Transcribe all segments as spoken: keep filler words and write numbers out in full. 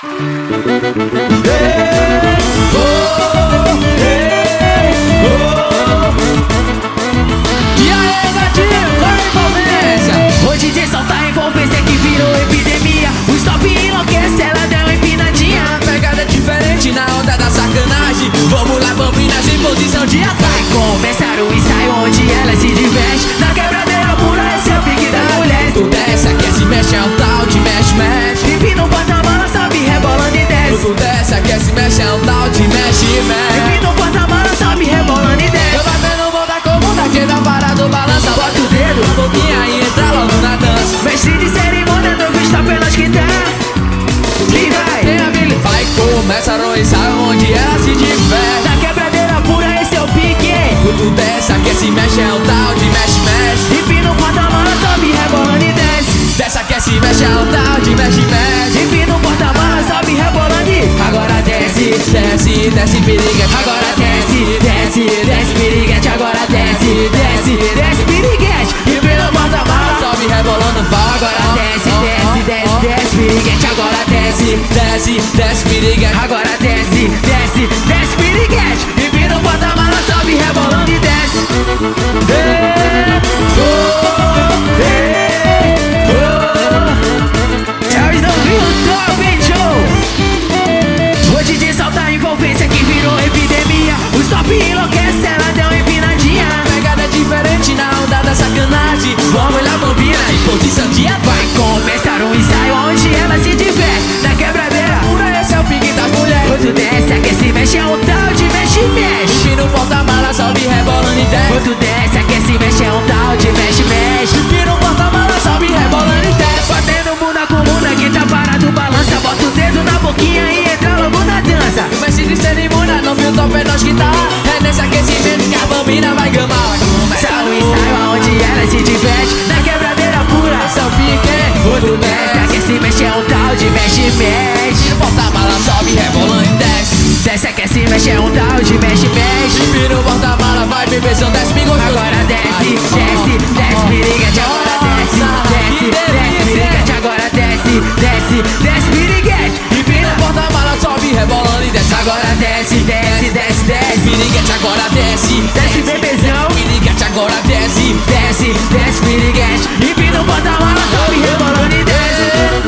E aí, gatinho, qual a envolvência? O D J solta a envolvência que virou epidemia. O stop enlouquece, ela deu uma empinadinha. A pegada é diferente na onda da sacanagem. Vamos lá, bambinas em posição de ataque. Vai começar o ensaio onde ela se diverte. Na quebradeira pura, esse é o pique da mulher. Tu desce, aquece, mexe, é um tal de mexe, mexe. Pipi no porta-mala, sobe, rebolando e desce. Tu desce, aquece, mexe, é um tal de mexe, mexe. Pipi no porta-mala, sobe, rebolando e desce. Eu batendo volta como daquele da parada, balança. Bota o dedo na boquinha e entra logo na dança. Mestre de cerimônia, não visto apenas que dá. E vai, Tem a Billy, vai, começa a ensaio onde ela se diverte. na quebradeira pura, esse é o pique. Tu desce, aquece, mexe, é um tal de mexe, mexe. Pipi no porta-mala, sobe, rebolando e desce. Desce, aquece, mexe, é um tal de mexe, mexe. Pipi no porta-mala, sobe, rebolando e agora desce. Desce, desce, piriguete. Agora desce, desce, desce, piriguete. Agora desce, desce, desce, piriguete. Pipi no porta-mala, sobe, rebolando, vai. Agora desce, desce, desce, desce, piriguete. Agora desce, Desce, desce, piriguete. agora desce, desce, desce, piriguete. Pipi no porta-mala, sobe, rebolando e desce. É os novinhos top, hein, show? O D J solta a envolvência que virou epidemia. O stop enlouquece, ela deu uma empinadinha. Pegada diferente na onda da sacanagem. Vamos lá, bambina, em posição de ataque. Vai começar um ensaio onde ela se diverte. Na quebradeira Pura, esse é o pique das mulheres. quando desce, aquece, mexe, é um tal de mexe, mexe. Pipi no porta-mala, sobe, rebolando e desce. Quando desce, aquece, mexe, é um tal de mexe, mexe. Pipi no porta-mala, sobe, rebolando e desce. Batendo bunda com bunda, quem tá parado balança. Bota o dedo na boquinha e entra logo na dança. O mestre de cerimônia não viu top, é nós que tá. É nesse aquecimento que a bambina vai gamar. Começa Sai um ensaio onde ela se diverte. Na quebradeira pura, Esse é o pique. quando desce, aquece, mexe, é um tal de mexe, mexe. No porta-mala, sobe, rebolando e desce. Desce, aquece, mexe, é um tal de mexe, mexe. Pipi no porta-mala, vai, bebezão, desce, me gostoso. Agora desce, desce, desce, piriguete. Agora desce, desce, desce, piriguete. Agora desce, desce, desce, piriguete. Pipi no porta-mala, sobe, rebolando e desce. Agora desce, desce, desce, desce. Piriguete, agora desce. Desce, bebezão. Piriguete, agora desce. Desce, desce, piriguete. E no porta-mala, sobe, rebolando e desce.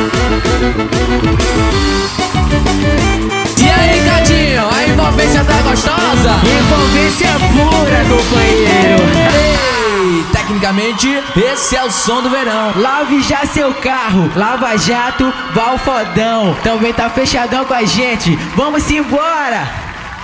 E aí, gatinho, a envolvência tá gostosa? Envolvência pura, companheiro. Ei, tecnicamente, esse é o som do verão. Lave já seu carro, Lava Jato, Valfodão. Também tá fechadão com a gente. Vamos embora.